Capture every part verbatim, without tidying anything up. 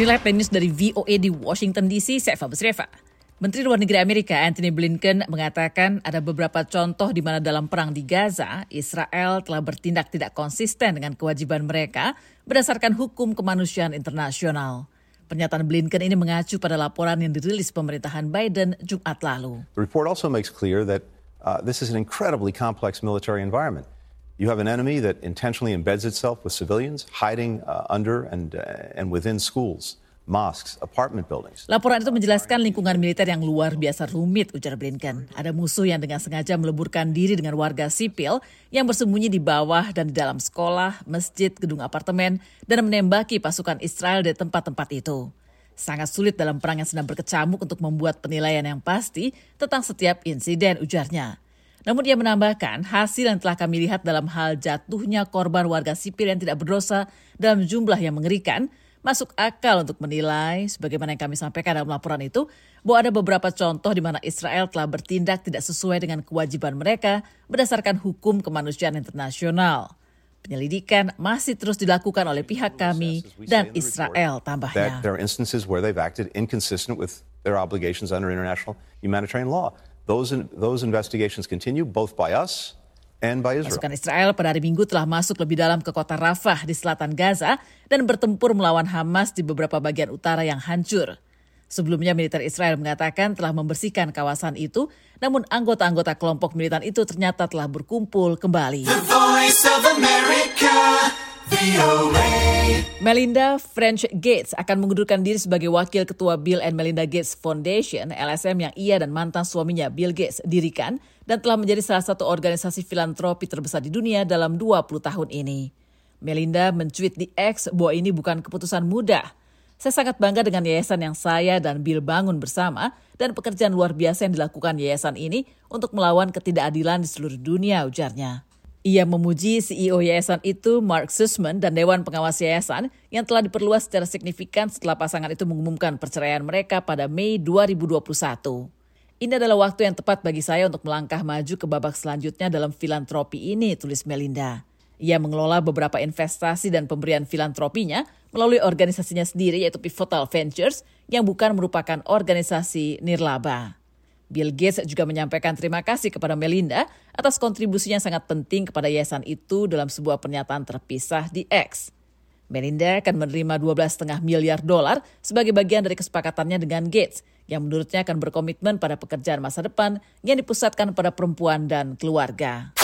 Inilah Headline News dari V O A di Washington D C, saya Fabus Reva. Menteri Luar Negeri Amerika Antony Blinken mengatakan ada beberapa contoh di mana dalam perang di Gaza, Israel telah bertindak tidak konsisten dengan kewajiban mereka berdasarkan hukum kemanusiaan internasional. Pernyataan Blinken ini mengacu pada laporan yang dirilis pemerintahan Biden Jumat lalu. The report also makes clear that uh, this is an incredibly complex military environment. You have an enemy that intentionally embeds itself with civilians, hiding uh, under and uh, and within schools, mosques, apartment buildings. Laporan itu menjelaskan lingkungan militer yang luar biasa rumit, ujar Blinken. Ada musuh yang dengan sengaja meleburkan diri dengan warga sipil yang bersembunyi di bawah dan di dalam sekolah, masjid, gedung apartemen, dan menembaki pasukan Israel di tempat-tempat itu. Sangat sulit dalam perang yang sedang berkecamuk untuk membuat penilaian yang pasti tentang setiap insiden, ujarnya. Namun dia menambahkan hasil yang telah kami lihat dalam hal jatuhnya korban warga sipil yang tidak berdosa dalam jumlah yang mengerikan, masuk akal untuk menilai, sebagaimana yang kami sampaikan dalam laporan itu, bahwa ada beberapa contoh di mana Israel telah bertindak tidak sesuai dengan kewajiban mereka berdasarkan hukum kemanusiaan internasional. Penyelidikan masih terus dilakukan oleh pihak kami dan Israel, tambahnya. There are instances where they've acted inconsistent with their obligations under international humanitarian law. Those those investigations continue both by us and by Israel. Pasukan Israel pada hari Minggu telah masuk lebih dalam ke kota Rafah di selatan Gaza dan bertempur melawan Hamas di beberapa bagian utara yang hancur. Sebelumnya militer Israel mengatakan telah membersihkan kawasan itu, namun anggota-anggota kelompok militan itu ternyata telah berkumpul kembali. The Voice of America, V O A. Melinda French Gates akan mengundurkan diri sebagai wakil ketua Bill and Melinda Gates Foundation, L S M, yang ia dan mantan suaminya Bill Gates dirikan dan telah menjadi salah satu organisasi filantropi terbesar di dunia dalam dua puluh tahun ini. Melinda mencuit di X bahwa ini bukan keputusan mudah. Saya sangat bangga dengan yayasan yang saya dan Bill bangun bersama dan pekerjaan luar biasa yang dilakukan yayasan ini untuk melawan ketidakadilan di seluruh dunia, ujarnya. Ia memuji C E O yayasan itu, Mark Sussman, dan Dewan Pengawas Yayasan yang telah diperluas secara signifikan setelah pasangan itu mengumumkan perceraian mereka pada Mei dua ribu dua puluh satu. Ini adalah waktu yang tepat bagi saya untuk melangkah maju ke babak selanjutnya dalam filantropi ini, tulis Melinda. Ia mengelola beberapa investasi dan pemberian filantropinya melalui organisasinya sendiri, yaitu Pivotal Ventures, yang bukan merupakan organisasi nirlaba. Bill Gates juga menyampaikan terima kasih kepada Melinda atas kontribusinya yang sangat penting kepada yayasan itu dalam sebuah pernyataan terpisah di X. Melinda akan menerima dua belas koma lima miliar dolar sebagai bagian dari kesepakatannya dengan Gates, yang menurutnya akan berkomitmen pada pekerjaan masa depan yang dipusatkan pada perempuan dan keluarga.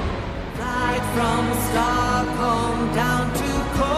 Right from Stockholm down to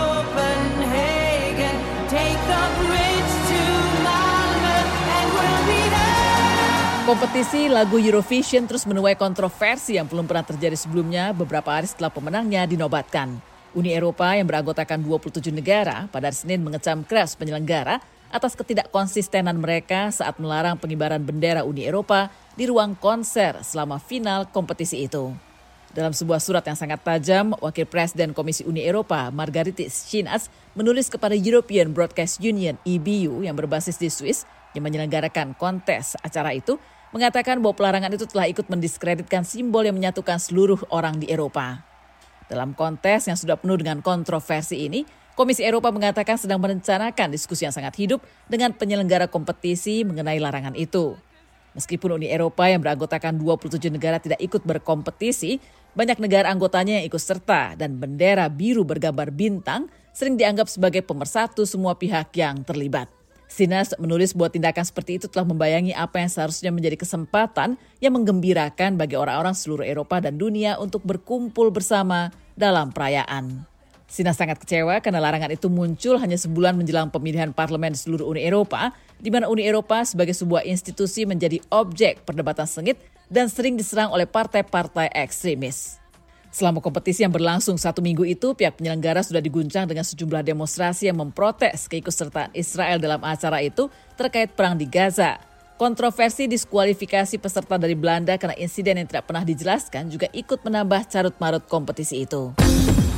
Copenhagen, take the bridge to Malmö and we'll be there. Kompetisi lagu Eurovision terus menuai kontroversi yang belum pernah terjadi sebelumnya beberapa hari setelah pemenangnya dinobatkan. Uni Eropa yang beranggotakan dua puluh tujuh negara pada hari Senin mengecam keras penyelenggara atas ketidakkonsistenan mereka saat melarang pengibaran bendera Uni Eropa di ruang konser selama final kompetisi itu. Dalam sebuah surat yang sangat tajam, Wakil Presiden Komisi Uni Eropa, Margaritis Schinas, menulis kepada European Broadcast Union E B U yang berbasis di Swiss yang menyelenggarakan kontes acara itu, mengatakan bahwa pelarangan itu telah ikut mendiskreditkan simbol yang menyatukan seluruh orang di Eropa. Dalam kontes yang sudah penuh dengan kontroversi ini, Komisi Eropa mengatakan sedang merencanakan diskusi yang sangat hidup dengan penyelenggara kompetisi mengenai larangan itu. Meskipun Uni Eropa yang beranggotakan dua puluh tujuh negara tidak ikut berkompetisi, banyak negara anggotanya yang ikut serta dan bendera biru bergambar bintang sering dianggap sebagai pemersatu semua pihak yang terlibat. Sinas menulis bahwa tindakan seperti itu telah membayangi apa yang seharusnya menjadi kesempatan yang menggembirakan bagi orang-orang seluruh Eropa dan dunia untuk berkumpul bersama dalam perayaan. Sinas sangat kecewa karena larangan itu muncul hanya sebulan menjelang pemilihan parlemen di seluruh Uni Eropa, di mana Uni Eropa sebagai sebuah institusi menjadi objek perdebatan sengit dan sering diserang oleh partai-partai ekstremis. Selama kompetisi yang berlangsung satu minggu itu, pihak penyelenggara sudah diguncang dengan sejumlah demonstrasi yang memprotes keikutsertaan Israel dalam acara itu terkait perang di Gaza. Kontroversi diskualifikasi peserta dari Belanda karena insiden yang tidak pernah dijelaskan juga ikut menambah carut-marut kompetisi itu.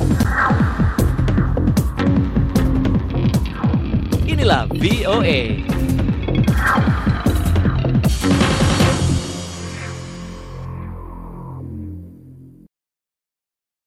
Inilah V O A.